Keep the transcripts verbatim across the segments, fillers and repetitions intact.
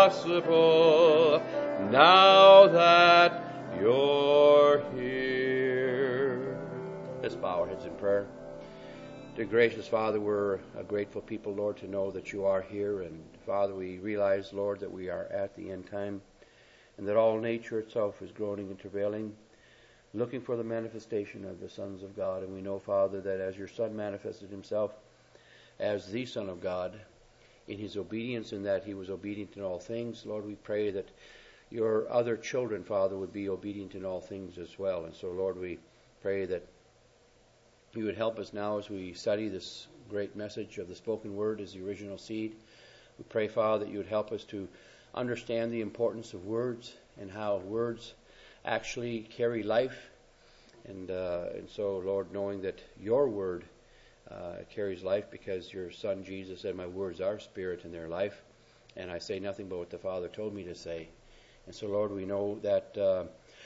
impossible now that you're here. Let's bow our heads in prayer. Dear gracious Father, we're a grateful people, Lord, to know that you are here. And Father, we realize, Lord, that we are at the end time and that all nature itself is groaning and travailing, looking for the manifestation of the sons of God. And we know, Father, that as your Son manifested himself as the Son of God in his obedience, in that he was obedient in all things, Lord, we pray that your other children, Father, would be obedient in all things as well. And so, Lord, we pray that you would help us now as we study this great message of the spoken word as the original seed. We pray, Father, that you would help us to understand the importance of words and how words actually carry life. And uh, and so, Lord, knowing that your word uh, carries life because your Son Jesus said, my words are spirit and their life. And I say nothing but what the Father told me to say. And so, Lord, we know that, uh,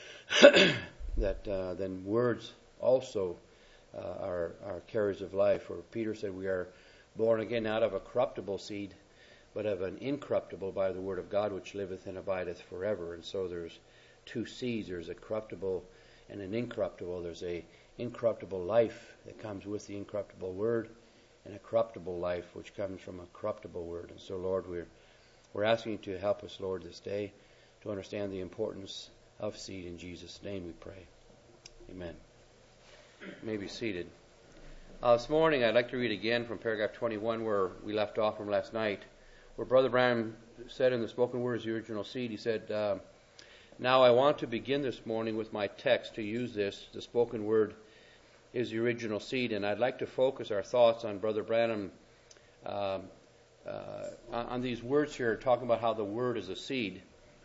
that uh, then words also Uh, are, are carriers of life. For Peter said we are born again not of a corruptible seed, but of an incorruptible by the word of God, which liveth and abideth forever. And so there's two seeds. There's a corruptible and an incorruptible. There's a incorruptible life that comes with the incorruptible word, and a corruptible life which comes from a corruptible word. And so, Lord, we're we're asking you to help us, Lord, this day to understand the importance of seed. In Jesus' name we pray. Amen. You may be seated. Uh, this morning I'd like to read again from paragraph twenty-one where we left off from last night, where Brother Branham said in the spoken word as the original seed, he said, uh, now I want to begin this morning with my text to use this. The spoken word is the original seed, and I'd like to focus our thoughts on Brother Branham, uh, uh, on these words here, talking about how the word is a seed.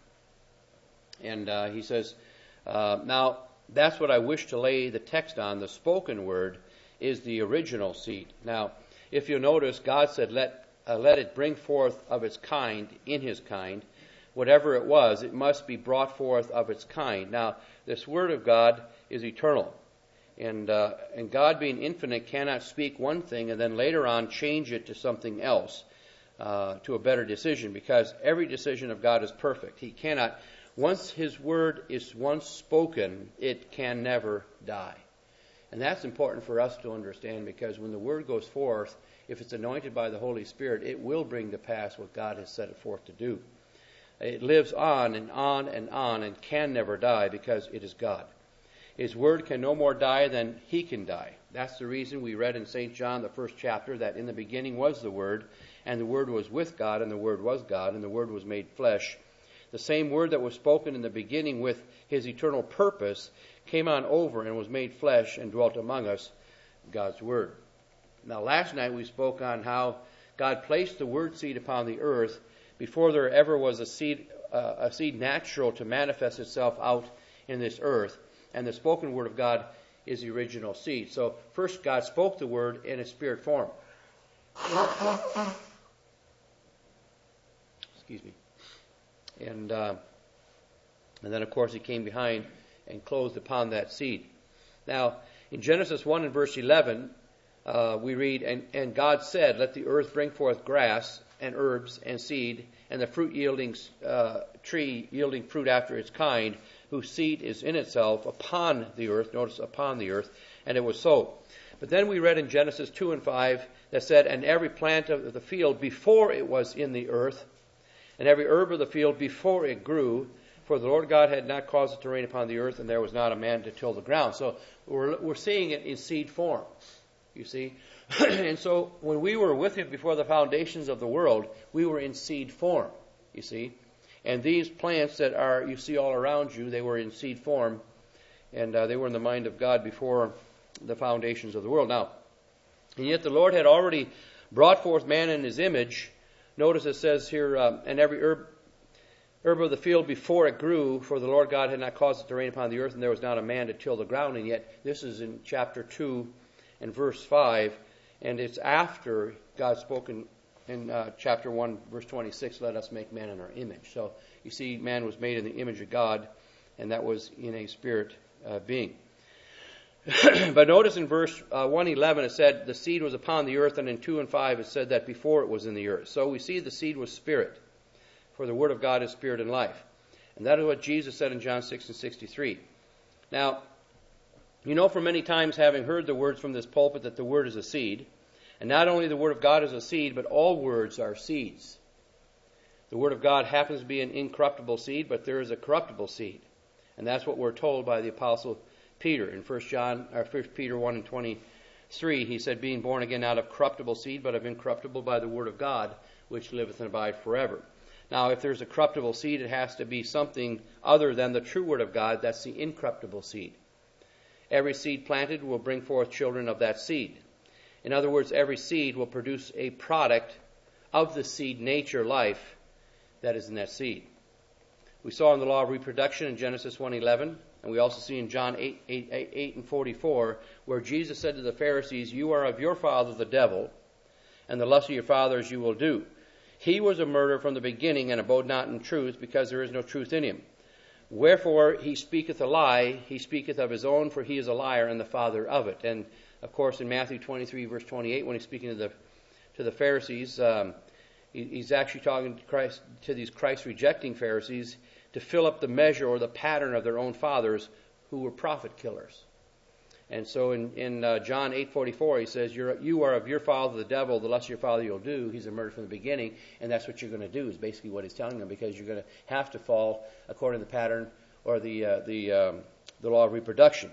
And uh, he says, uh, now, that's what I wish to lay the text on. The spoken word is the original seed. Now, if you notice, God said, let uh, let it bring forth of its kind, in his kind. Whatever it was, it must be brought forth of its kind. Now, this word of God is eternal. And, uh, and God, being infinite, cannot speak one thing and then later on change it to something else, uh, to a better decision, because every decision of God is perfect. He cannot... Once his word is once spoken, it can never die. And that's important for us to understand, because when the word goes forth, if it's anointed by the Holy Spirit, it will bring to pass what God has set it forth to do. It lives on and on and on and can never die because it is God. His word can no more die than he can die. That's the reason we read in Saint John, the first chapter, that in the beginning was the Word, and the Word was with God, and the Word was God, and the Word was made flesh. The same word that was spoken in the beginning with his eternal purpose came on over and was made flesh and dwelt among us, God's word. Now, last night we spoke on how God placed the word seed upon the earth before there ever was a seed, uh, a seed natural to manifest itself out in this earth. And the spoken word of God is the original seed. So first God spoke the word in a spirit form. Excuse me. And uh, and then, of course, he came behind and closed upon that seed. Now, in Genesis one and verse eleven, uh, we read, and, and God said, let the earth bring forth grass and herbs and seed, and the fruit-yielding uh, tree yielding fruit after its kind, whose seed is in itself upon the earth. Notice, upon the earth. And it was so. But then we read in Genesis two and five that said, and every plant of the field before it was in the earth, and every herb of the field before it grew, for the Lord God had not caused it to rain upon the earth, and there was not a man to till the ground. So we're, we're seeing it in seed form, you see. And so when we were with him before the foundations of the world, we were in seed form, you see. And these plants that are you see all around you, they were in seed form, and uh, they were in the mind of God before the foundations of the world. Now, and yet the Lord had already brought forth man in his image. Notice it says here, um, and every herb, herb of the field before it grew, for the Lord God had not caused it to rain upon the earth, and there was not a man to till the ground. And yet this is in chapter two and verse five, and it's after God spoke in, in uh, chapter one, verse twenty-six, let us make man in our image. So you see, man was made in the image of God, and that was in a spirit uh, being. But notice in verse uh, one eleven it said the seed was upon the earth, and in two and five it said that before it was in the earth. So we see the seed was spirit. For the Word of God is spirit and life. And that is what Jesus said in John six and sixty-three. Now, you know from many times having heard the words from this pulpit that the Word is a seed. And not only the Word of God is a seed, but all words are seeds. The Word of God happens to be an incorruptible seed, but there is a corruptible seed. And that's what we're told by the Apostle Peter. In First John, or First Peter one and twenty-three, he said, being born again not of corruptible seed, but of incorruptible by the Word of God, which liveth and abideth forever. Now, if there's a corruptible seed, it has to be something other than the true Word of God. That's the incorruptible seed. Every seed planted will bring forth children of that seed. In other words, every seed will produce a product of the seed nature, life, that is in that seed. We saw in the law of reproduction in Genesis one eleven, and we also see in John eight, eight, eight, eight and forty-four, where Jesus said to the Pharisees, you are of your father the devil, and the lust of your fathers you will do. He was a murderer from the beginning, and abode not in truth, because there is no truth in him. Wherefore he speaketh a lie, he speaketh of his own, for he is a liar and the father of it. And of course, in Matthew twenty-three, verse twenty-eight, when he's speaking to the to the Pharisees, um, he, he's actually talking to Christ, to these Christ-rejecting Pharisees, to fill up the measure or the pattern of their own fathers, who were prophet killers. And so, in in uh, John eight forty-four, he says, You're, "You are of your father the devil; the lust of your father you'll do." He's a murderer from the beginning, and that's what you're going to do. Is basically what he's telling them, because you're going to have to fall according to the pattern or the uh, the um, the law of reproduction.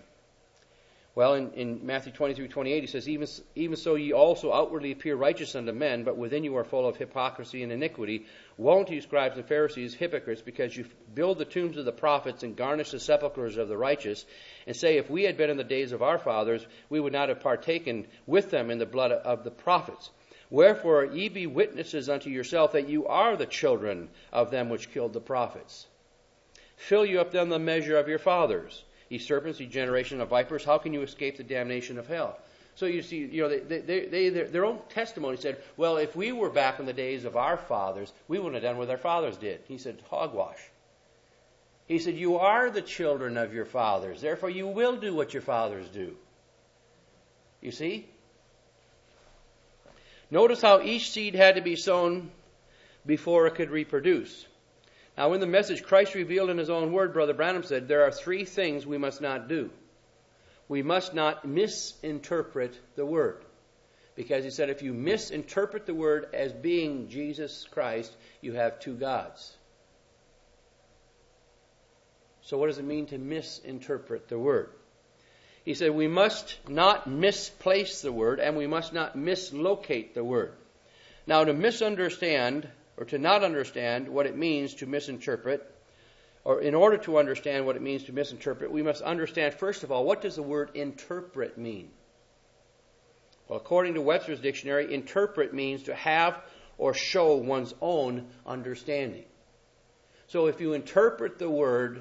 Well, in, in Matthew twenty-three twenty-eight, he says, even, even so ye also outwardly appear righteous unto men, but within you are full of hypocrisy and iniquity. Woe unto you, scribes and Pharisees, hypocrites, because you build the tombs of the prophets and garnish the sepulchres of the righteous, and say, if we had been in the days of our fathers, we would not have partaken with them in the blood of the prophets. Wherefore ye be witnesses unto yourself that you are the children of them which killed the prophets. Fill you up then the measure of your fathers. Ye serpents, ye generation of vipers, how can you escape the damnation of hell? So you see, you know, they, they, they, their own testimony said, well, if we were back in the days of our fathers, we wouldn't have done what their fathers did. He said, hogwash. He said, you are the children of your fathers, therefore you will do what your fathers do. You see? Notice how each seed had to be sown before it could reproduce. Now, in the message Christ revealed in his own word, Brother Branham said, there are three things we must not do. We must not misinterpret the word. Because he said, if you misinterpret the word as being Jesus Christ, you have two gods. So what does it mean to misinterpret the word? He said, we must not misplace the word, and we must not mislocate the word. Now, to misunderstand or to not understand what it means to misinterpret, or in order to understand what it means to misinterpret, we must understand, first of all, what does the word interpret mean? Well, according to Webster's dictionary, interpret means to have or show one's own understanding. So if you interpret the word,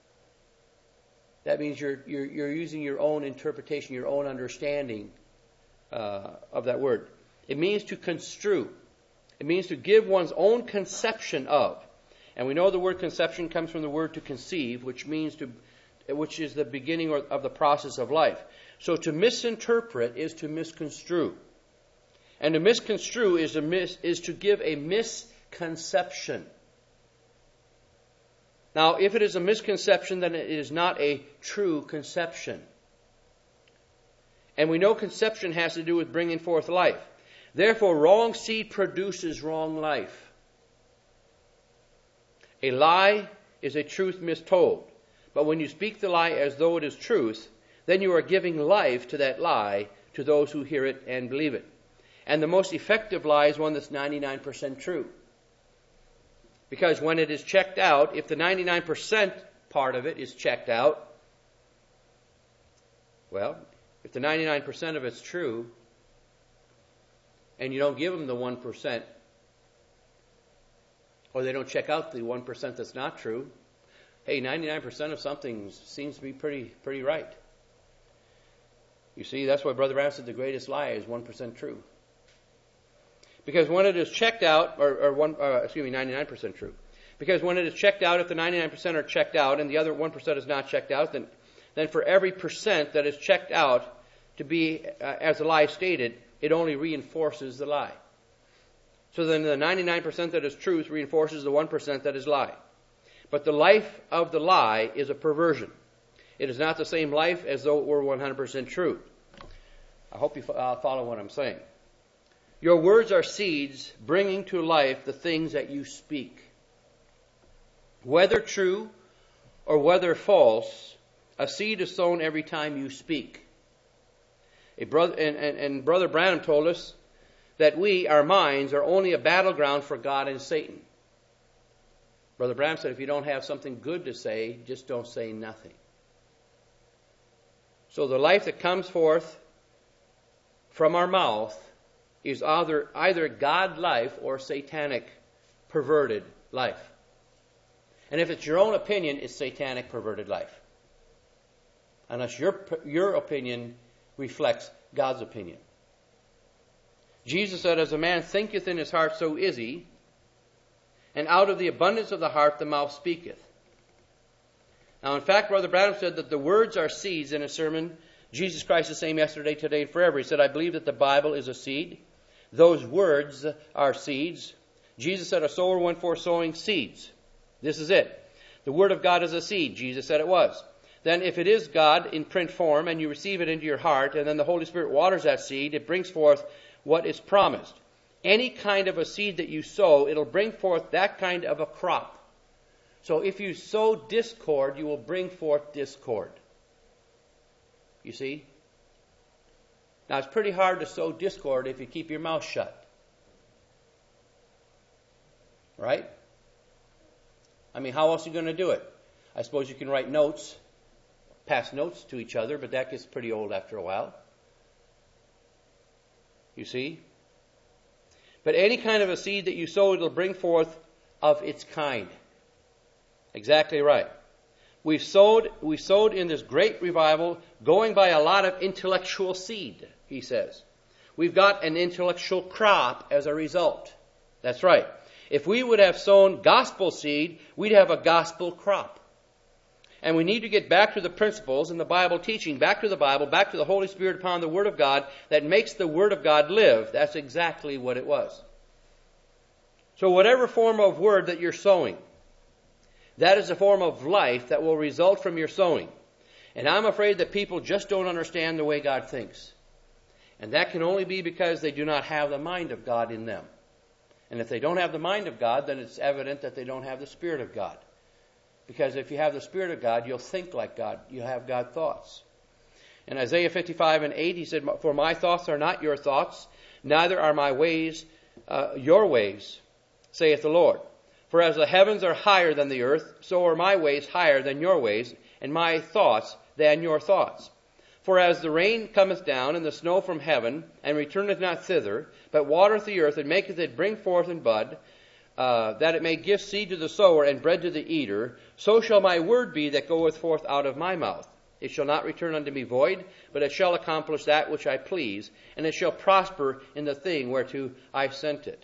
that means you're, you're, you're using your own interpretation, your own understanding uh, of that word. It means to construe. It means to give one's own conception of. And we know the word conception comes from the word to conceive, which means to, which is the beginning of the process of life. So to misinterpret is to misconstrue. And to misconstrue is to, mis, is to give a misconception. Now, if it is a misconception, then it is not a true conception. And we know conception has to do with bringing forth life. Therefore, wrong seed produces wrong life. A lie is a truth mistold. But when you speak the lie as though it is truth, then you are giving life to that lie to those who hear it and believe it. And the most effective lie is one that's ninety-nine percent true. Because when it is checked out, if the ninety-nine percent part of it is checked out, well, if the ninety-nine percent of it's true, and you don't give them the one percent, or they don't check out the one percent that's not true, hey, ninety-nine percent of something seems to be pretty pretty right. You see, that's why Brother Branham said the greatest lie is one percent true. Because when it is checked out, or, or one, uh, excuse me, ninety-nine percent true. Because when it is checked out, if the ninety-nine percent are checked out and the other one percent is not checked out, then, then for every percent that is checked out to be, uh, as the lie stated, it only reinforces the lie. So then the ninety-nine percent that is truth reinforces the one percent that is lie. But the life of the lie is a perversion. It is not the same life as though it were one hundred percent truth. I hope you uh, follow what I'm saying. Your words are seeds bringing to life the things that you speak. Whether true or whether false, a seed is sown every time you speak. A brother, and, and, and Brother Branham told us that we, our minds, are only a battleground for God and Satan. Brother Branham said, if you don't have something good to say, just don't say nothing. So the life that comes forth from our mouth is either, either God life or satanic, perverted life. And if it's your own opinion, it's satanic, perverted life. Unless your, your opinion reflects God's opinion. Jesus said, as a man thinketh in his heart, so is he. And out of the abundance of the heart, the mouth speaketh. Now, in fact, Brother Branham said that the words are seeds in a sermon. Jesus Christ the same yesterday, today, and forever. He said, I believe that the Bible is a seed. Those words are seeds. Jesus said, a sower went forth sowing seeds. This is it. The Word of God is a seed. Jesus said it was. Then if it is God in print form and you receive it into your heart and then the Holy Spirit waters that seed, it brings forth what is promised. Any kind of a seed that you sow, it'll bring forth that kind of a crop. So if you sow discord, you will bring forth discord. You see? Now it's pretty hard to sow discord if you keep your mouth shut. Right? I mean, how else are you going to do it? I suppose you can write notes, pass notes to each other, but that gets pretty old after a while. You see? But any kind of a seed that you sow, it'll bring forth of its kind. Exactly right. We've sowed, we sowed in this great revival, going by a lot of intellectual seed, he says. We've got an intellectual crop as a result. That's right. If we would have sown gospel seed, we'd have a gospel crop. And we need to get back to the principles in the Bible teaching, back to the Bible, back to the Holy Spirit upon the Word of God that makes the Word of God live. That's exactly what it was. So whatever form of word that you're sowing, that is a form of life that will result from your sowing. And I'm afraid that people just don't understand the way God thinks. And that can only be because they do not have the mind of God in them. And if they don't have the mind of God, then it's evident that they don't have the Spirit of God. Because if you have the Spirit of God, you'll think like God. You'll have God thoughts. In Isaiah fifty-five and eight, he said, for my thoughts are not your thoughts, neither are my ways uh, your ways, saith the Lord. For as the heavens are higher than the earth, so are my ways higher than your ways, and my thoughts than your thoughts. For as the rain cometh down, and the snow from heaven, and returneth not thither, but watereth the earth, and maketh it bring forth and bud, uh, that it may give seed to the sower, and bread to the eater, so shall my word be that goeth forth out of my mouth. It shall not return unto me void, but it shall accomplish that which I please, and it shall prosper in the thing whereto I sent it.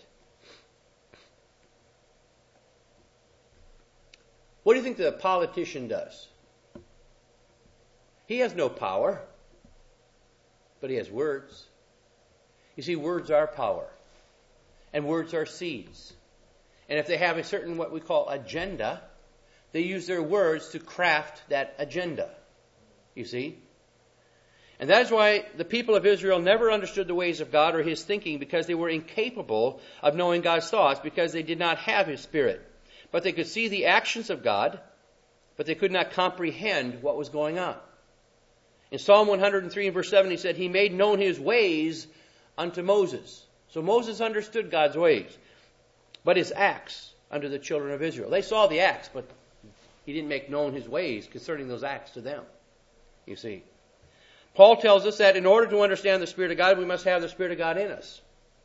What do you think the politician does? He has no power, but he has words. You see, words are power, and words are seeds. And if they have a certain, what we call agenda, they use their words to craft that agenda. You see? And that is why the people of Israel never understood the ways of God or His thinking, because they were incapable of knowing God's thoughts, because they did not have His Spirit. But they could see the actions of God, but they could not comprehend what was going on. In Psalm one hundred three and verse seven, he said, He made known His ways unto Moses. So Moses understood God's ways, but His acts unto the children of Israel. They saw the acts, but He didn't make known His ways concerning those acts to them. You see. Paul tells us that in order to understand the Spirit of God, we must have the Spirit of God in us.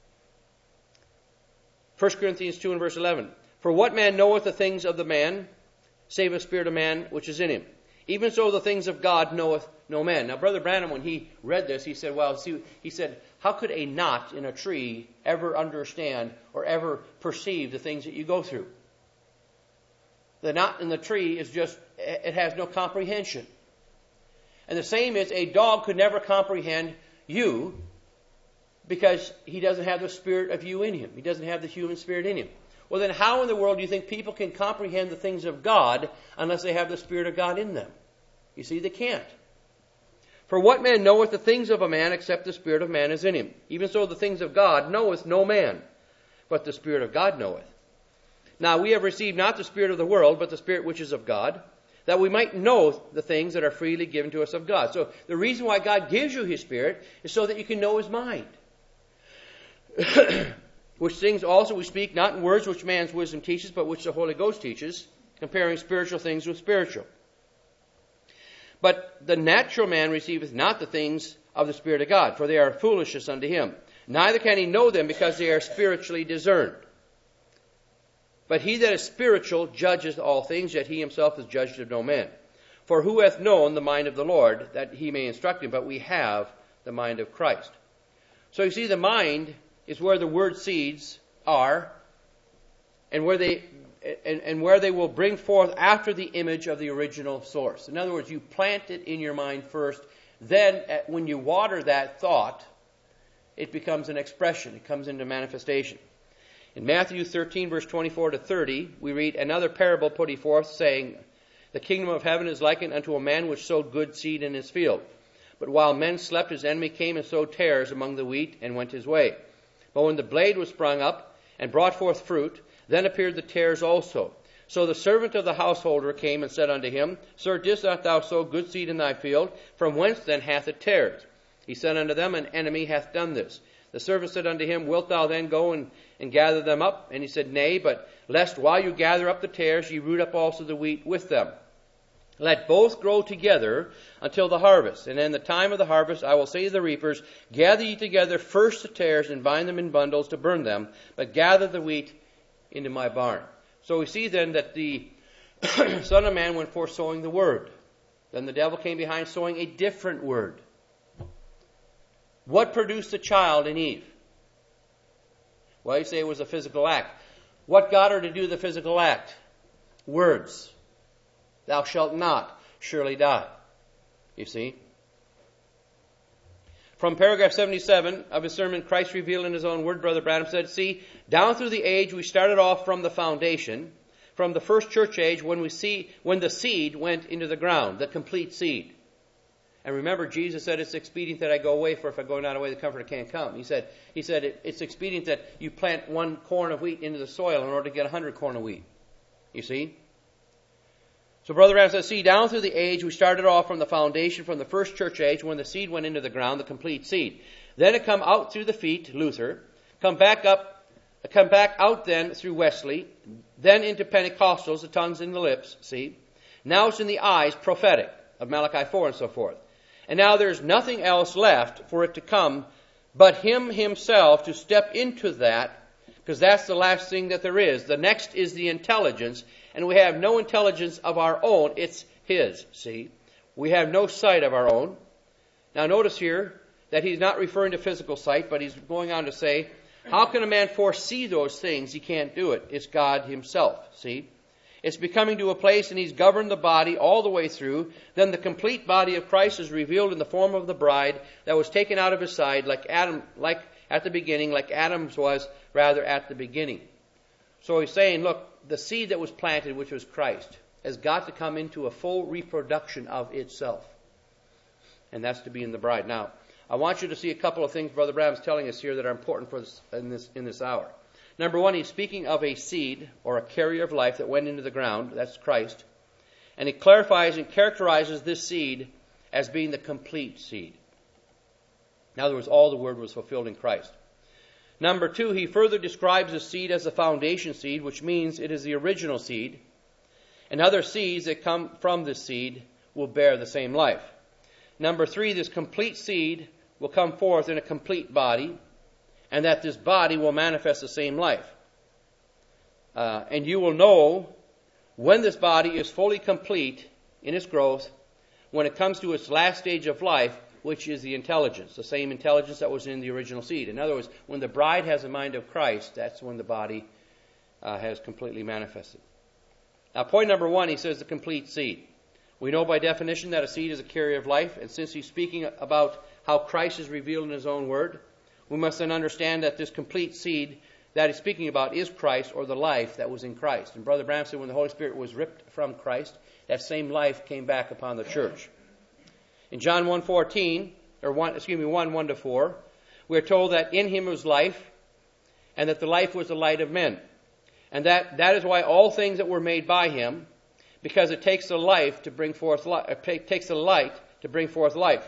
First Corinthians two and verse eleven. For what man knoweth the things of the man, save the spirit of man which is in him? Even so the things of God knoweth no man. Now, Brother Branham, when he read this, he said, well, see, he said, how could a knot in a tree ever understand or ever perceive the things that you go through? The knot in the tree is just, it has no comprehension. And the same is, a dog could never comprehend you because he doesn't have the spirit of you in him. He doesn't have the human spirit in him. Well, then how in the world do you think people can comprehend the things of God unless they have the Spirit of God in them? You see, they can't. For what man knoweth the things of a man except the Spirit of man is in him? Even so the things of God knoweth no man, but the Spirit of God knoweth. Now we have received not the spirit of the world, but the Spirit which is of God, that we might know the things that are freely given to us of God. So the reason why God gives you His Spirit is so that you can know His mind. Which things also we speak, not in words which man's wisdom teaches, but which the Holy Ghost teaches, comparing spiritual things with spiritual. But the natural man receiveth not the things of the Spirit of God, for they are foolishness unto him. Neither can he know them, because they are spiritually discerned. But he that is spiritual judgeth all things, yet he himself is judged of no man. For who hath known the mind of the Lord, that he may instruct him? But we have the mind of Christ. So you see, the mind is where the word seeds are, and where they and, and where they will bring forth after the image of the original source. In other words, you plant it in your mind first, then when you water that thought, it becomes an expression. It comes into manifestation. In Matthew thirteen, verse twenty-four to thirty, we read, another parable put he forth, saying, the kingdom of heaven is likened unto a man which sowed good seed in his field. But while men slept, his enemy came and sowed tares among the wheat, and went his way. But when the blade was sprung up, and brought forth fruit, then appeared the tares also. So the servant of the householder came and said unto him, Sir, didst not thou sow good seed in thy field? From whence then hath it tares? He said unto them, An enemy hath done this. The servant said unto him, Wilt thou then go and, and gather them up? And he said, Nay, but lest while you gather up the tares, ye root up also the wheat with them. Let both grow together until the harvest. And in the time of the harvest I will say to the reapers, Gather ye together first the tares, and bind them in bundles to burn them, but gather the wheat into my barn. So we see then that the Son of Man went forth sowing the word. Then the devil came behind sowing a different word. What produced the child in Eve? Well, you say it was a physical act. What got her to do the physical act? Words. Thou shalt not surely die. You see? From paragraph seventy-seven of his sermon, Christ Revealed in His Own Word, Brother Branham said, see, down through the age we started off from the foundation, from the first church age when we see when the seed went into the ground, the complete seed. And remember, Jesus said, it's expedient that I go away, for if I go not away, the Comforter can't come. He said, he said it, it's expedient that you plant one corn of wheat into the soil in order to get a hundred corn of wheat. You see? So Brother Branham says, see, down through the age, we started off from the foundation, from the first church age, when the seed went into the ground, the complete seed. Then it come out through the feet, Luther, come back up, come back out then through Wesley, then into Pentecostals, the tongues in the lips, see? Now it's in the eyes, prophetic, of Malachi four and so forth. And now there's nothing else left for it to come but Him Himself to step into that, because that's the last thing that there is. The next is the intelligence, and we have no intelligence of our own. It's His, see? We have no sight of our own. Now notice here that he's not referring to physical sight, but he's going on to say, how can a man foresee those things? He can't do it. It's God Himself, see? It's becoming to a place, and He's governed the body all the way through. Then the complete body of Christ is revealed in the form of the bride that was taken out of His side, like Adam, like at the beginning, like Adam's was rather at the beginning. So he's saying, look, the seed that was planted, which was Christ, has got to come into a full reproduction of itself. And that's to be in the bride. Now, I want you to see a couple of things Brother Branham's telling us here that are important for this, in this in this hour. Number one, he's speaking of a seed or a carrier of life that went into the ground. That's Christ. And he clarifies and characterizes this seed as being the complete seed. In other words, all the word was fulfilled in Christ. Number two, he further describes the seed as the foundation seed, which means it is the original seed. And other seeds that come from this seed will bear the same life. Number three, this complete seed will come forth in a complete body, and that this body will manifest the same life. Uh, and you will know when this body is fully complete in its growth, when it comes to its last stage of life, which is the intelligence, the same intelligence that was in the original seed. In other words, when the bride has the mind of Christ, that's when the body uh, has completely manifested. Now, point number one, he says the complete seed. We know by definition that a seed is a carrier of life, and since he's speaking about how Christ is revealed in His own word, we must then understand that this complete seed that he's speaking about is Christ, or the life that was in Christ. And Brother Branham said when the Holy Spirit was ripped from Christ, that same life came back upon the church. In John one fourteen, or one, excuse me, one, one to four, we are told that in him was life, and that the life was the light of men. And that, that is why all things that were made by him, because it takes the life to bring forth life, it takes the light to bring forth life.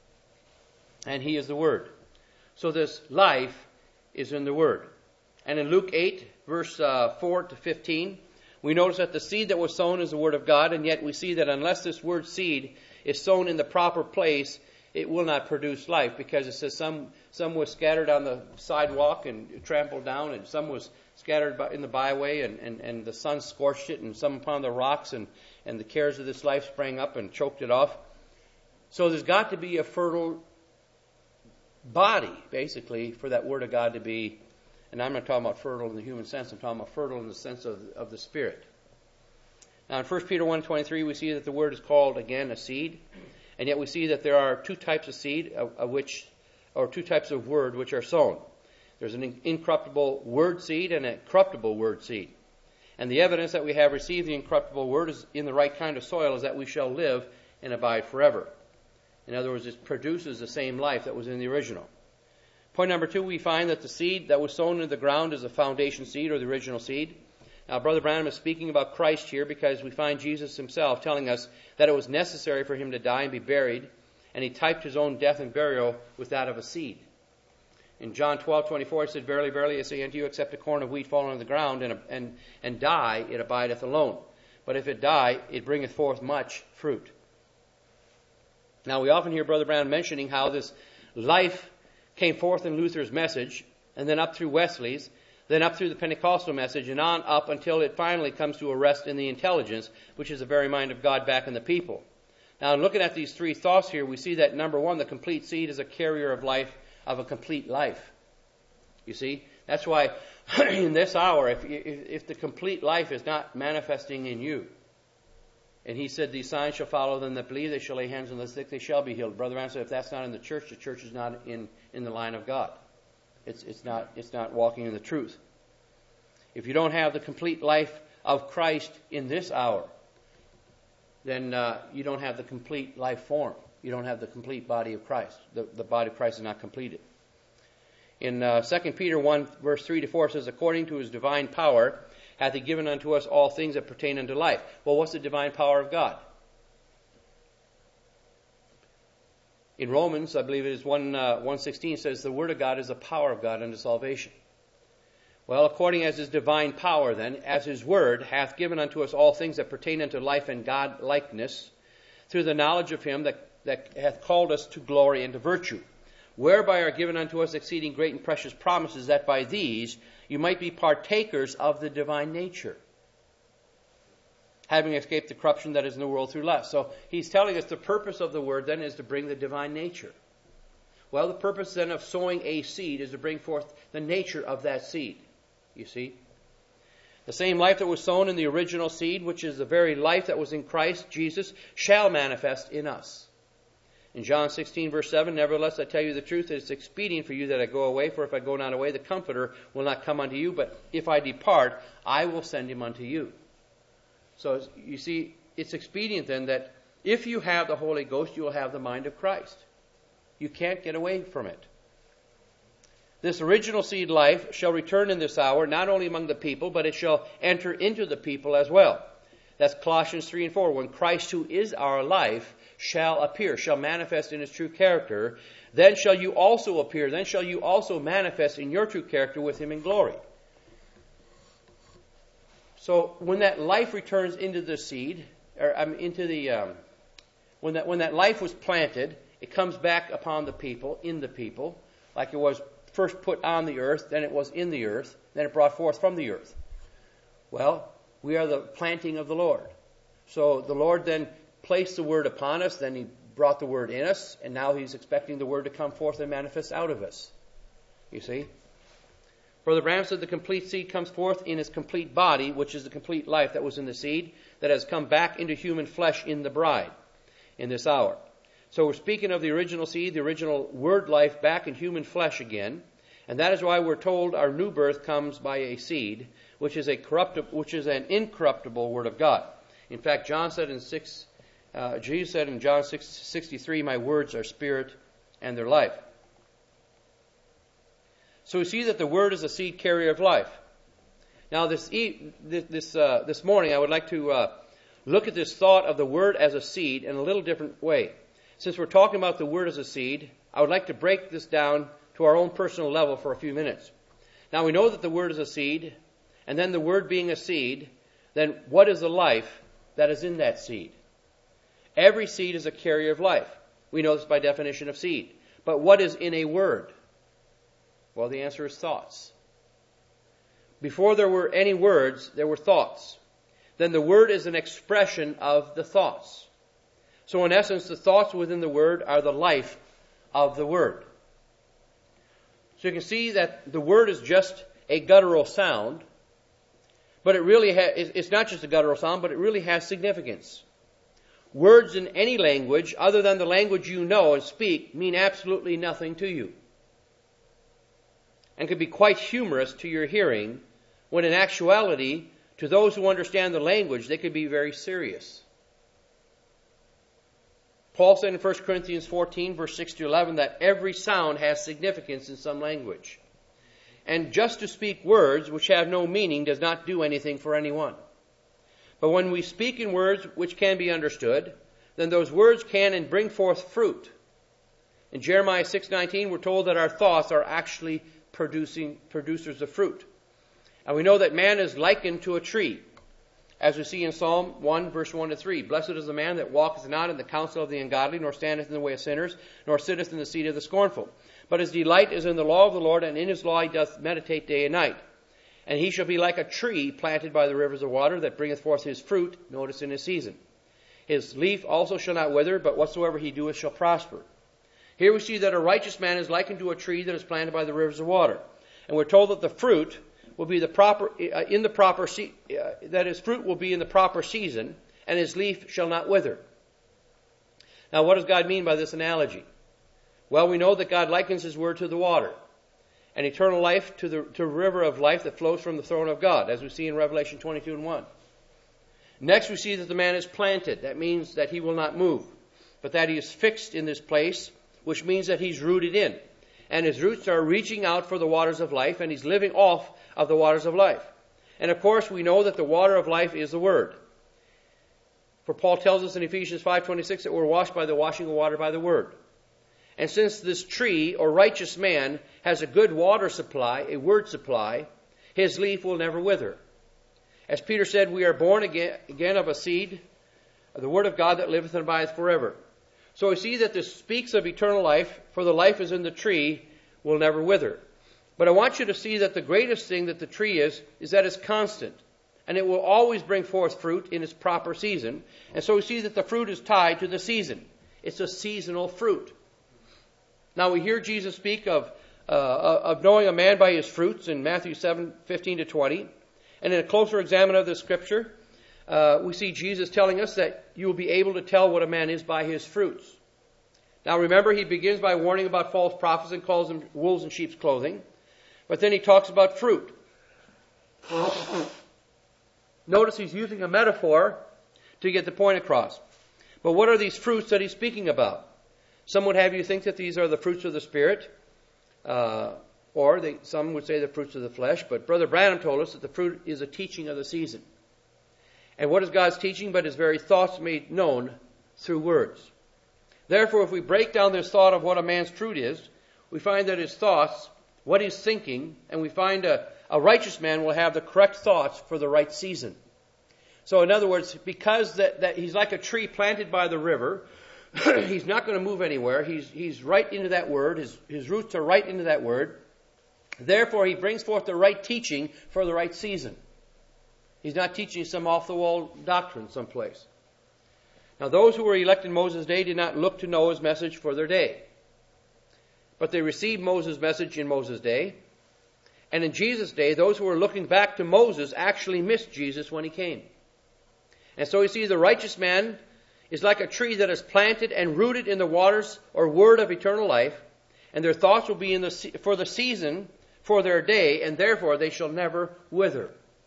And he is the Word. So this life is in the Word. And in Luke eight, verse uh, four to fifteen, we notice that the seed that was sown is the Word of God, and yet we see that unless this word seed is sown in the proper place, it will not produce life, because it says some some was scattered on the sidewalk and trampled down, and some was scattered by, in the byway, and, and, and the sun scorched it, and some upon the rocks, and, and the cares of this life sprang up and choked it off. So there's got to be a fertile body, basically, for that Word of God to be. And I'm not talking about fertile in the human sense. I'm talking about fertile in the sense of, of the Spirit. Now in First Peter one twenty-three, we see that the word is called, again, a seed. And yet we see that there are two types of seed, of, of which, or two types of word which are sown. There's an incorruptible word seed and a corruptible word seed. And the evidence that we have received the incorruptible word is in the right kind of soil is that we shall live and abide forever. In other words, it produces the same life that was in the original. Point number two, we find that the seed that was sown into the ground is a foundation seed, or the original seed. Now, Brother Branham is speaking about Christ here because we find Jesus himself telling us that it was necessary for him to die and be buried, and he typed his own death and burial with that of a seed. In John twelve twenty-four, he said, Verily, verily, I say unto you, except a corn of wheat fall on the ground and, and, and die, it abideth alone. But if it die, it bringeth forth much fruit. Now, we often hear Brother Branham mentioning how this life came forth in Luther's message, and then up through Wesley's, then up through the Pentecostal message, and on up until it finally comes to a rest in the intelligence, which is the very mind of God back in the people. Now, in looking at these three thoughts here, we see that, number one, the complete seed is a carrier of life, of a complete life. You see? That's why in this hour, if, if, if the complete life is not manifesting in you, and he said, these signs shall follow them that believe, they shall lay hands on the sick, they shall be healed. Brother Branham said, if that's not in the church, the church is not in, in the line of God. It's, it's not, it's not walking in the truth. If you don't have the complete life of Christ in this hour, then uh, you don't have the complete life form. You don't have the complete body of Christ. The, the body of Christ is not completed. In uh, Second Peter one, verse three to four, it says, according to his divine power hath he given unto us all things that pertain unto life. Well, what's the divine power of God? In Romans, I believe it is one, uh, one sixteen, says the word of God is the power of God unto salvation. Well, according as his divine power then, as his word, hath given unto us all things that pertain unto life and God likeness, through the knowledge of him that, that hath called us to glory and to virtue, whereby are given unto us exceeding great and precious promises, that by these you might be partakers of the divine nature, having escaped the corruption that is in the world through lust. So he's telling us the purpose of the word then is to bring the divine nature. Well, the purpose then of sowing a seed is to bring forth the nature of that seed. You see? The same life that was sown in the original seed, which is the very life that was in Christ Jesus, shall manifest in us. In John sixteen, verse seven, nevertheless, I tell you the truth, it is expedient for you that I go away, for if I go not away, the Comforter will not come unto you, but if I depart, I will send him unto you. So, you see, it's expedient then that if you have the Holy Ghost, you will have the mind of Christ. You can't get away from it. This original seed life shall return in this hour, not only among the people, but it shall enter into the people as well. That's Colossians three and four. When Christ, who is our life, shall appear, shall manifest in his true character, then shall you also appear, then shall you also manifest in your true character with him in glory. So when that life returns into the seed, or um, into the, um, when that when that life was planted, it comes back upon the people, in the people, like it was first put on the earth, then it was in the earth, then it brought forth from the earth. Well, we are the planting of the Lord. So the Lord then placed the word upon us, then he brought the word in us, and now he's expecting the word to come forth and manifest out of us. You see? Brother Branham said the complete seed comes forth in its complete body, which is the complete life that was in the seed, that has come back into human flesh in the bride in this hour. So we're speaking of the original seed, the original word life back in human flesh again. And that is why we're told our new birth comes by a seed, which is a corruptible, which is an incorruptible word of God. In fact, John said in six, uh, Jesus said in John six sixty-three, "My words are spirit and their life." So we see that the word is a seed carrier of life. Now, this e- this this, uh, this morning, I would like to uh, look at this thought of the word as a seed in a little different way. Since we're talking about the word as a seed, I would like to break this down to our own personal level for a few minutes. Now, we know that the word is a seed, and then the word being a seed, then what is the life that is in that seed? Every seed is a carrier of life. We know this by definition of seed. But what is in a word? Well, the answer is thoughts. Before there were any words, there were thoughts. Then the word is an expression of the thoughts. So in essence, the thoughts within the word are the life of the word. So you can see that the word is just a guttural sound, but it really ha- it's not just a guttural sound, but it really has significance. Words in any language other than the language you know and speak mean absolutely nothing to you, and can be quite humorous to your hearing, when in actuality, to those who understand the language, they could be very serious. Paul said in First Corinthians fourteen, verse six to eleven, that every sound has significance in some language. And just to speak words which have no meaning does not do anything for anyone. But when we speak in words which can be understood, then those words can and bring forth fruit. In Jeremiah six nineteen, we're told that our thoughts are actually producing producers of fruit. And we know that man is likened to a tree, as we see in Psalm one, verse one to three. Blessed is the man that walketh not in the counsel of the ungodly, nor standeth in the way of sinners, nor sitteth in the seat of the scornful. But his delight is in the law of the Lord, and in his law he doth meditate day and night. And he shall be like a tree planted by the rivers of water, that bringeth forth his fruit, notice, in his season. His leaf also shall not wither, but whatsoever he doeth shall prosper. Here we see that a righteous man is likened to a tree that is planted by the rivers of water. And we're told that the fruit will be the proper uh, in the proper se- uh, that his fruit will be in the proper season, and his leaf shall not wither. Now, what does God mean by this analogy? Well, we know that God likens his word to the water, and eternal life to the to a river of life that flows from the throne of God, as we see in Revelation twenty-two and one. Next, we see that the man is planted. That means that he will not move, but that he is fixed in this place, which means that he's rooted in. And his roots are reaching out for the waters of life, and he's living off of the waters of life. And of course, we know that the water of life is the word. For Paul tells us in Ephesians five twenty-six that we're washed by the washing of water by the word. And since this tree or righteous man has a good water supply, a word supply, his leaf will never wither. As Peter said, we are born again, again of a seed, of the word of God that liveth and abideth forever. So we see that this speaks of eternal life, for the life is in the tree, will never wither. But I want you to see that the greatest thing that the tree is, is that it's constant. And it will always bring forth fruit in its proper season. And so we see that the fruit is tied to the season. It's a seasonal fruit. Now we hear Jesus speak of, uh, of knowing a man by his fruits in Matthew seven fifteen to twenty. And in a closer examine of the scripture, Uh, we see Jesus telling us that you will be able to tell what a man is by his fruits. Now remember, he begins by warning about false prophets and calls them wolves in sheep's clothing. But then he talks about fruit. Notice he's using a metaphor to get the point across. But what are these fruits that he's speaking about? Some would have you think that these are the fruits of the Spirit, uh, or they, some would say the fruits of the flesh. But Brother Branham told us that the fruit is a teaching of the season. And what is God's teaching but his very thoughts made known through words? Therefore, if we break down this thought of what a man's fruit is, we find that his thoughts, what he's thinking, and we find a, a righteous man will have the correct thoughts for the right season. So in other words, because that, that he's like a tree planted by the river, he's not going to move anywhere. He's, he's right into that word. His, his roots are right into that word. Therefore, he brings forth the right teaching for the right season. He's not teaching some off-the-wall doctrine someplace. Now, those who were elected in Moses' day did not look to Noah's message for their day. But they received Moses' message in Moses' day. And in Jesus' day, those who were looking back to Moses actually missed Jesus when he came. And so you see, the righteous man is like a tree that is planted and rooted in the waters or word of eternal life. And their thoughts will be in the for the season for their day, and therefore they shall never wither.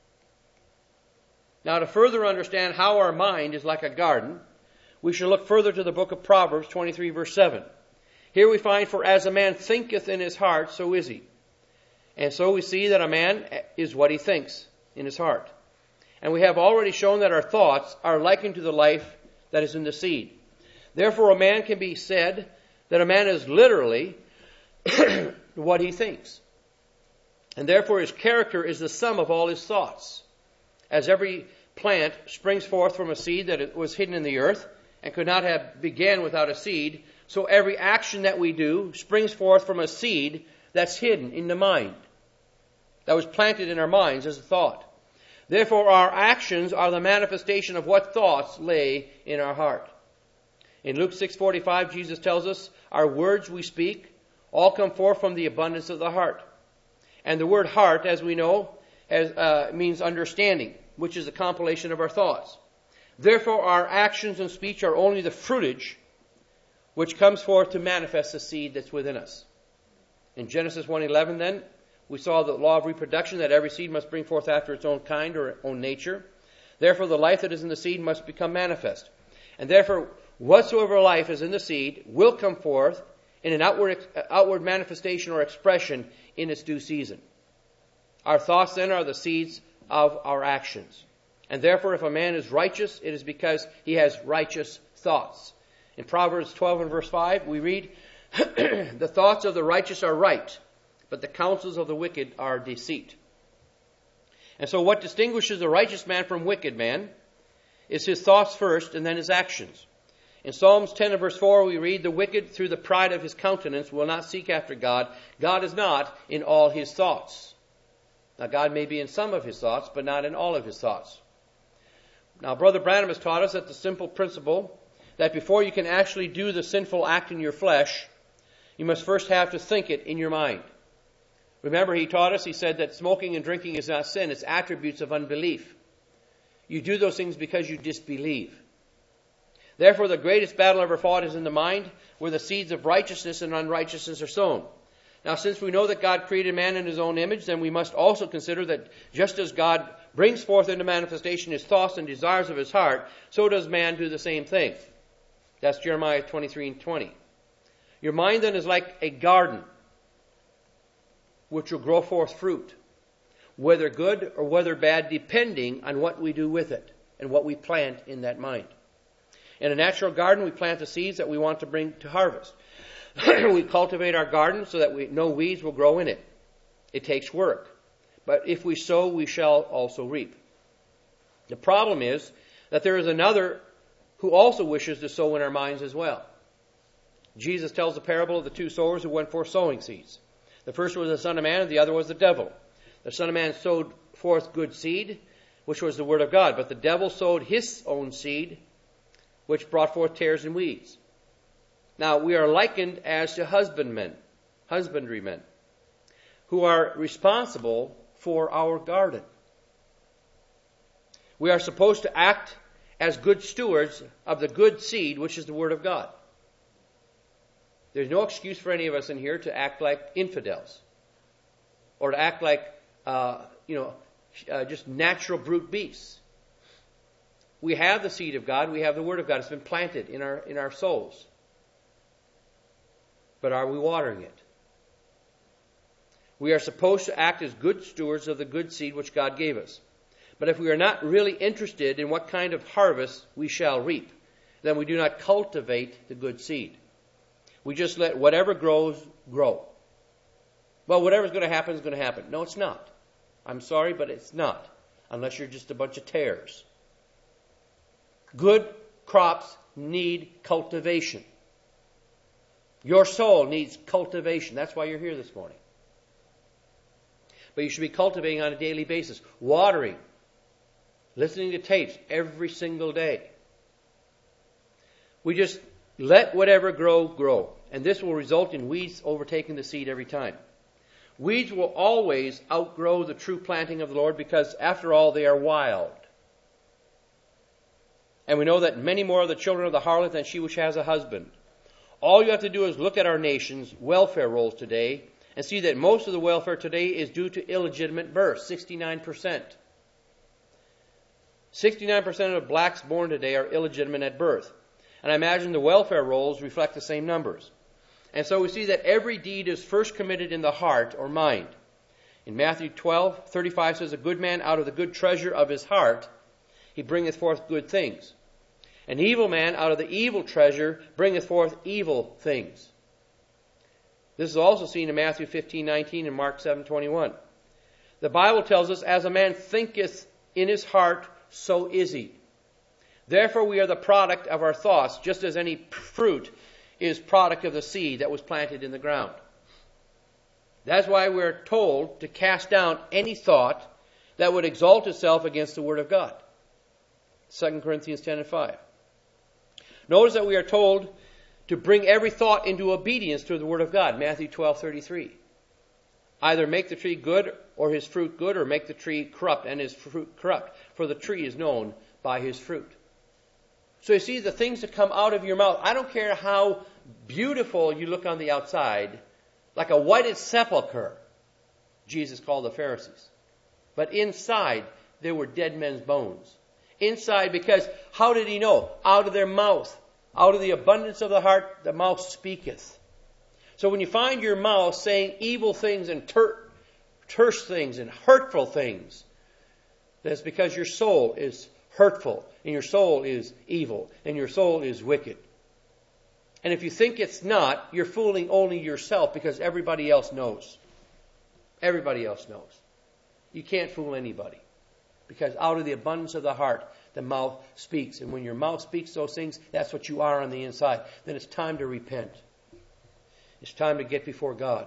Now, to further understand how our mind is like a garden, we shall look further to the book of Proverbs twenty-three, verse seven. Here we find, for as a man thinketh in his heart, so is he. And so we see that a man is what he thinks in his heart. And we have already shown that our thoughts are likened to the life that is in the seed. Therefore, a man can be said that a man is literally what he thinks. And therefore, his character is the sum of all his thoughts. As every plant springs forth from a seed that was hidden in the earth and could not have began without a seed, so every action that we do springs forth from a seed that's hidden in the mind, that was planted in our minds as a thought. Therefore, our actions are the manifestation of what thoughts lay in our heart. In Luke six forty-five, Jesus tells us, our words we speak all come forth from the abundance of the heart. And the word heart, as we know, has, uh, means understanding, which is a compilation of our thoughts. Therefore, our actions and speech are only the fruitage which comes forth to manifest the seed that's within us. In Genesis one eleven, then, we saw the law of reproduction, that every seed must bring forth after its own kind or own nature. Therefore, the life that is in the seed must become manifest. And therefore, whatsoever life is in the seed will come forth in an outward, outward manifestation or expression in its due season. Our thoughts, then, are the seeds of our actions. And therefore, if a man is righteous, it is because he has righteous thoughts. In Proverbs twelve and verse five, we read, the thoughts of the righteous are right, but the counsels of the wicked are deceit. And so what distinguishes a righteous man from wicked man is his thoughts first and then his actions. In Psalms ten and verse four, we read, the wicked through the pride of his countenance will not seek after God. God is not in all his thoughts. Now, God may be in some of his thoughts, but not in all of his thoughts. Now, Brother Branham has taught us that the simple principle that before you can actually do the sinful act in your flesh, you must first have to think it in your mind. Remember, he taught us, he said that smoking and drinking is not sin, it's attributes of unbelief. You do those things because you disbelieve. Therefore, the greatest battle ever fought is in the mind, where the seeds of righteousness and unrighteousness are sown. Now, since we know that God created man in his own image, then we must also consider that just as God brings forth into manifestation his thoughts and desires of his heart, so does man do the same thing. That's Jeremiah twenty-three and twenty. Your mind then is like a garden, which will grow forth fruit, whether good or whether bad, depending on what we do with it and what we plant in that mind. In a natural garden, we plant the seeds that we want to bring to harvest. We cultivate our garden so that we, no weeds will grow in it. It takes work. But if we sow, we shall also reap. The problem is that there is another who also wishes to sow in our minds as well. Jesus tells the parable of the two sowers who went forth sowing seeds. The first was the Son of Man, and the other was the devil. The Son of Man sowed forth good seed, which was the word of God. But the devil sowed his own seed, which brought forth tares and weeds. Now, we are likened as to husbandmen, husbandrymen, who are responsible for our garden. We are supposed to act as good stewards of the good seed, which is the Word of God. There's no excuse for any of us in here to act like infidels or to act like, uh, you know, uh, just natural brute beasts. We have the seed of God. We have the Word of God. It's been planted in our in our souls. But are we watering it? We are supposed to act as good stewards of the good seed which God gave us. But if we are not really interested in what kind of harvest we shall reap, then we do not cultivate the good seed. We just let whatever grows, grow. Well, whatever's going to happen is going to happen. No, it's not. I'm sorry, but it's not. Unless you're just a bunch of tares. Good crops need cultivation. Your soul needs cultivation. That's why you're here this morning. But you should be cultivating on a daily basis. Watering. Listening to tapes every single day. We just let whatever grow, grow. And this will result in weeds overtaking the seed every time. Weeds will always outgrow the true planting of the Lord because, after all, they are wild. And we know that many more are the children of the harlot than she which has a husband. All you have to do is look at our nation's welfare rolls today and see that most of the welfare today is due to illegitimate birth, sixty-nine percent. sixty-nine percent of blacks born today are illegitimate at birth. And I imagine the welfare rolls reflect the same numbers. And so we see that every deed is first committed in the heart or mind. In Matthew twelve thirty-five says, a good man out of the good treasure of his heart, he bringeth forth good things. An evil man out of the evil treasure bringeth forth evil things. This is also seen in Matthew fifteen nineteen and Mark seven twenty-one. The Bible tells us, as a man thinketh in his heart, so is he. Therefore we are the product of our thoughts, just as any fruit is product of the seed that was planted in the ground. That's why we're told to cast down any thought that would exalt itself against the Word of God. Second Corinthians ten and five. Notice that we are told to bring every thought into obedience to the Word of God. Matthew twelve thirty-three. Either make the tree good or his fruit good, or make the tree corrupt and his fruit corrupt. For the tree is known by his fruit. So you see, the things that come out of your mouth, I don't care how beautiful you look on the outside, like a whited sepulcher, Jesus called the Pharisees. But inside, there were dead men's bones. Inside, because how did he know? Out of their mouth. Out of the abundance of the heart, the mouth speaketh. So when you find your mouth saying evil things and ter- terse things and hurtful things, that's because your soul is hurtful, and your soul is evil, and your soul is wicked. And if you think it's not, you're fooling only yourself, because everybody else knows. Everybody else knows. You can't fool anybody. Because out of the abundance of the heart, the mouth speaks. And when your mouth speaks those things, that's what you are on the inside. Then it's time to repent. It's time to get before God.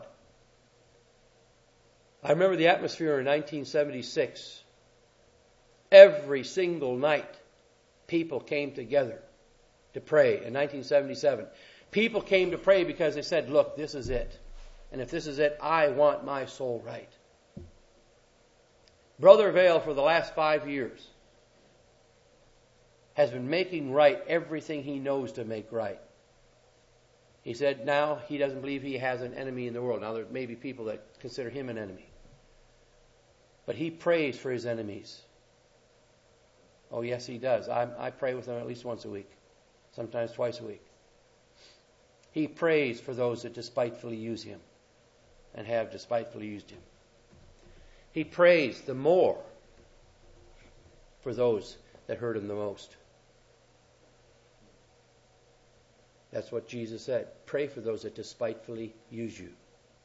I remember the atmosphere in nineteen seventy-six. Every single night, people came together to pray in nineteen seventy-seven. People came to pray because they said, look, this is it. And if this is it, I want my soul right. Brother Vail, for the last five years, has been making right everything he knows to make right. He said now he doesn't believe he has an enemy in the world. Now there may be people that consider him an enemy. But he prays for his enemies. Oh, yes, he does. I, I pray with him at least once a week, sometimes twice a week. He prays for those that despitefully use him and have despitefully used him. He prays the more for those that hurt him the most. That's what Jesus said. Pray for those that despitefully use you.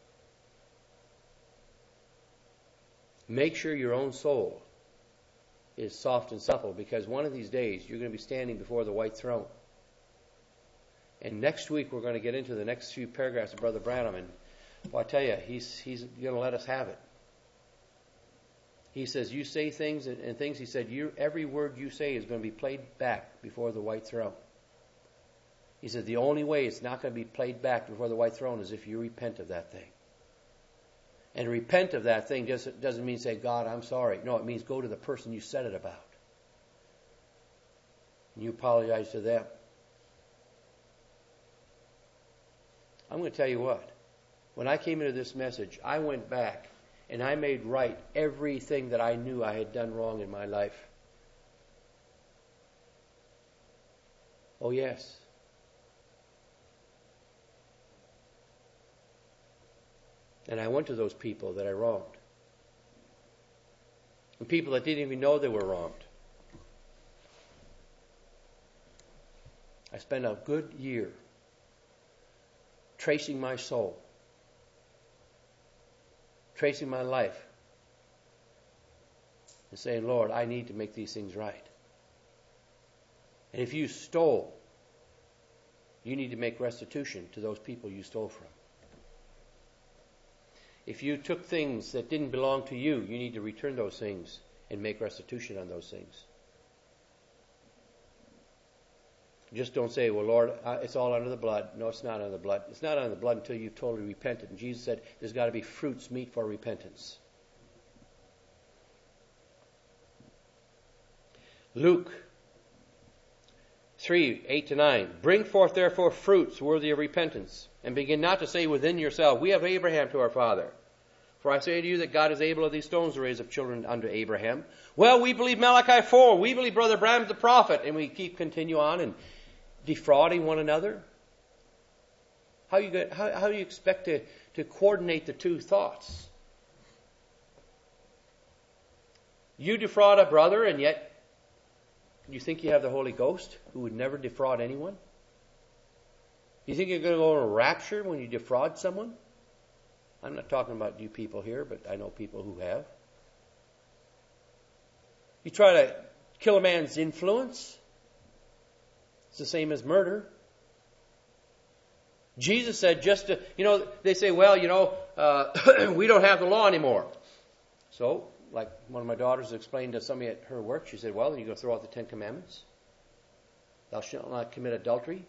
Make sure your own soul is soft and supple, because one of these days you're going to be standing before the white throne. And next week we're going to get into the next few paragraphs of Brother Branham, and well, I tell you, he's he's going to let us have it. He says, you say things and, and things, he said, you, every word you say is going to be played back before the white throne. He said, the only way it's not going to be played back before the white throne is if you repent of that thing. And repent of that thing just doesn't mean say, God, I'm sorry. No, it means go to the person you said it about. And you apologize to them. I'm going to tell you what. When I came into this message, I went back and I made right everything that I knew I had done wrong in my life. Oh, yes. And I went to those people that I wronged. And people that didn't even know they were wronged. I spent a good year tracing my soul, tracing my life, and saying, Lord, I need to make these things right. And if you stole, you need to make restitution to those people you stole from. If you took things that didn't belong to you, you need to return those things and make restitution on those things. Just don't say, well, Lord, it's all under the blood. No, it's not under the blood. It's not under the blood until you've totally repented. And Jesus said there's got to be fruits meet for repentance. Luke three, eight to nine. Bring forth therefore fruits worthy of repentance, and begin not to say within yourself, we have Abraham to our father. For I say to you that God is able of these stones to raise up children unto Abraham. Well, we believe Malachi four. We believe Brother Branham's the prophet. And we keep continue on and defrauding one another. How you get, how, how do you expect to, to coordinate the two thoughts? You defraud a brother, and yet you think you have the Holy Ghost who would never defraud anyone? You think you're going to go on a rapture when you defraud someone? I'm not talking about you people here, but I know people who have. You try to kill a man's influence. It's the same as murder. Jesus said just to, you know, they say, well, you know, uh, we don't have the law anymore. So, like one of my daughters explained to somebody at her work, she said, well, then you go throw out the Ten Commandments. Thou shalt not commit adultery.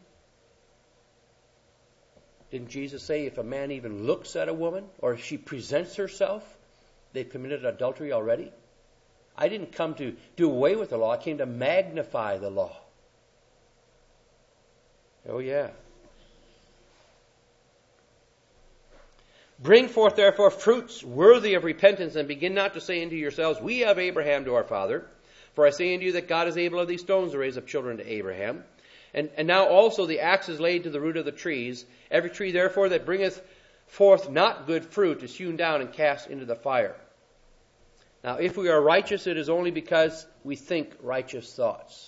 Didn't Jesus say if a man even looks at a woman or if she presents herself, they've committed adultery already? I didn't come to do away with the law. I came to magnify the law. Oh, yeah. Bring forth therefore fruits worthy of repentance, and begin not to say unto yourselves, we have Abraham to our father. For I say unto you that God is able of these stones to raise up children to Abraham. And, and now also the axe is laid to the root of the trees. Every tree therefore that bringeth forth not good fruit is hewn down and cast into the fire. Now if we are righteous, it is only because we think righteous thoughts.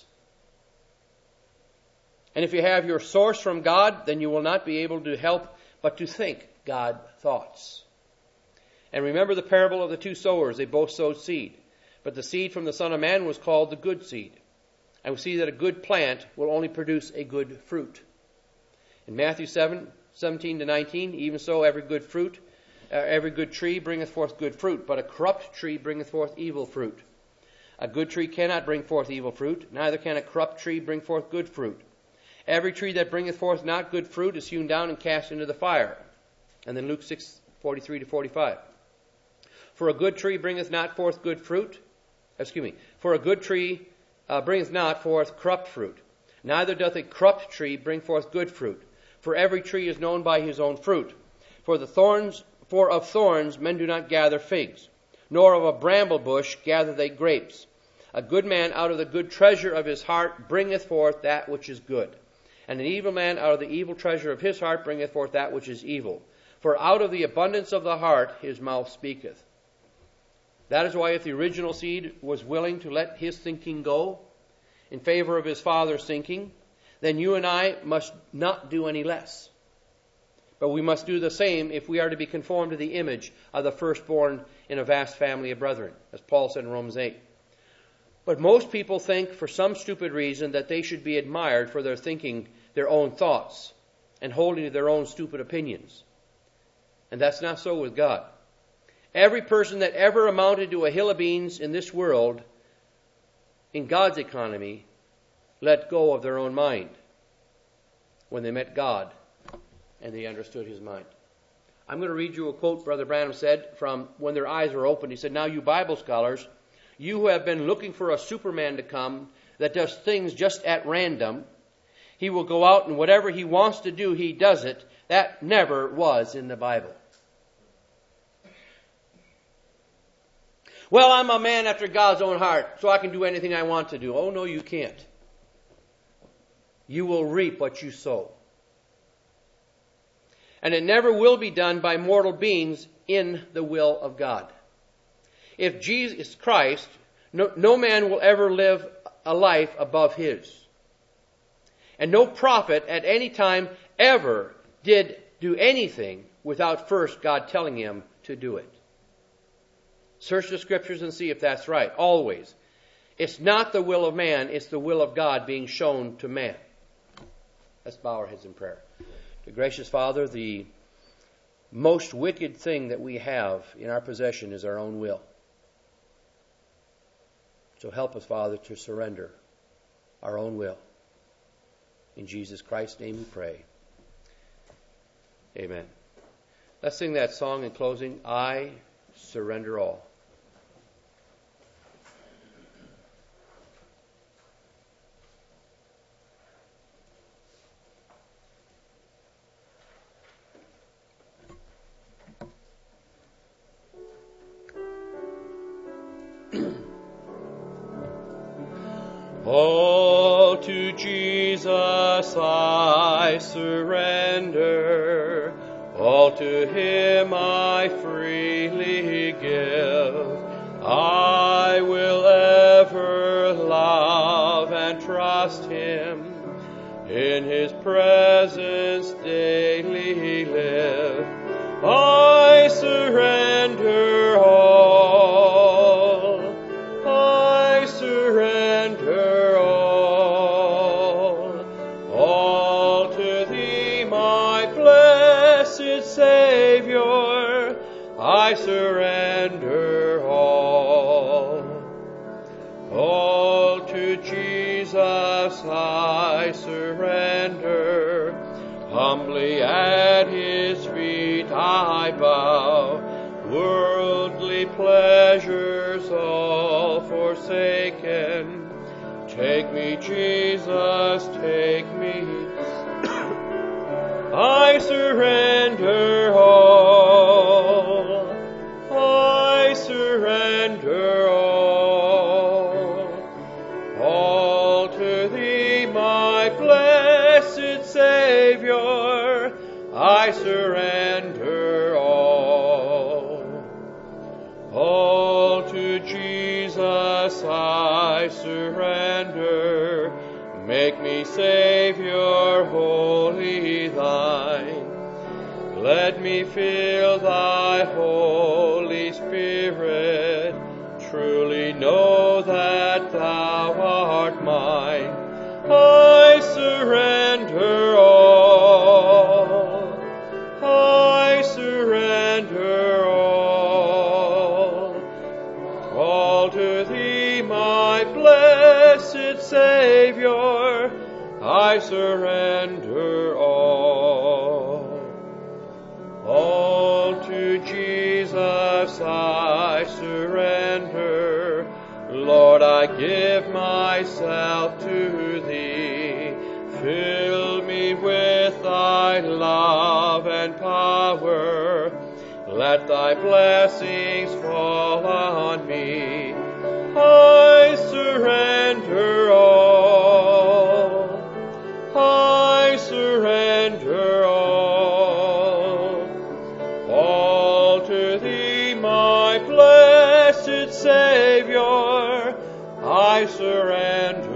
And if you have your source from God, then you will not be able to help but to think God thoughts. And remember the parable of the two sowers. They both sowed seed. But the seed from the Son of Man was called the good seed. And we see that a good plant will only produce a good fruit. In Matthew seven, seventeen to nineteen, even so every good fruit, uh, every good tree bringeth forth good fruit, but a corrupt tree bringeth forth evil fruit. A good tree cannot bring forth evil fruit, neither can a corrupt tree bring forth good fruit. Every tree that bringeth forth not good fruit is hewn down and cast into the fire. And then Luke six, forty-three to forty-five. For a good tree bringeth not forth good fruit. Excuse me. For a good tree uh, bringeth not forth corrupt fruit. Neither doth a corrupt tree bring forth good fruit. For every tree is known by his own fruit. For the thorns, for of thorns men do not gather figs, nor of a bramble bush gather they grapes. A good man out of the good treasure of his heart bringeth forth that which is good. And an evil man out of the evil treasure of his heart bringeth forth that which is evil. For out of the abundance of the heart his mouth speaketh. That is why if the original seed was willing to let his thinking go in favor of his father's thinking, then you and I must not do any less. But we must do the same if we are to be conformed to the image of the firstborn in a vast family of brethren, as Paul said in Romans eight. But most people think, for some stupid reason, that they should be admired for their thinking their own thoughts and holding to their own stupid opinions. And that's not so with God. Every person that ever amounted to a hill of beans in this world, in God's economy, let go of their own mind when they met God and they understood his mind. I'm going to read you a quote Brother Branham said from when their eyes were opened. He said, now you Bible scholars, you who have been looking for a Superman to come that does things just at random, he will go out and whatever he wants to do, he does it. That never was in the Bible. Well, I'm a man after God's own heart, so I can do anything I want to do. Oh, no, you can't. You will reap what you sow. And it never will be done by mortal beings in the will of God. If Jesus Christ, no, no man will ever live a life above his. And no prophet at any time ever did do anything without first God telling him to do it. Search the scriptures and see if that's right. Always. It's not the will of man, it's the will of God being shown to man. Let's bow our heads in prayer. The gracious Father, the most wicked thing that we have in our possession is our own will. So help us, Father, to surrender our own will. In Jesus Christ's name we pray. Amen. Let's sing that song in closing, I Surrender All. All to Jesus I surrender. All to Him I freely give. I will ever love and trust Him. In His presence daily live. I surrender all. I surrender all. All to Thee, my blessed Savior, I surrender all. All to Jesus I surrender. Humbly at His feet I bow. Worldly pleasures all forsaken. Take me, Jesus, take me. I surrender all. I surrender all. All to Thee, my blessed Savior, I surrender all. All to Jesus I surrender. Make me, Savior, wholly Thine. Let me feel Thy Holy Spirit. Truly know that Thou art mine. I surrender all. I surrender all. All to Thee, my blessed Savior, I surrender all. All to Jesus I surrender. Lord, I give myself to Thee. Fill me with Thy love and power. Let Thy blessings fall on me. I surrender all. I surrender all. All to Thee, my blessed Savior, I surrender